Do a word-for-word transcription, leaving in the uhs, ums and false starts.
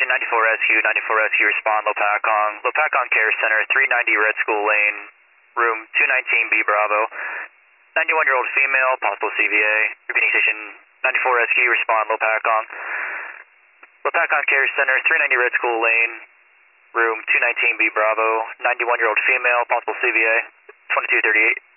station ninety-four S Q, ninety-four S Q, respond, Lopakong. Lopakong Care Center, three ninety Red School Lane, room two nineteen B Bravo. ninety-one-year-old female, possible C V A. Repeating station ninety-four S Q, respond, Lopakong. Lopakong Care Center, three ninety Red School Lane, room two nineteen B Bravo. ninety-one-year-old female, possible C V A. twenty-two thirty-eight.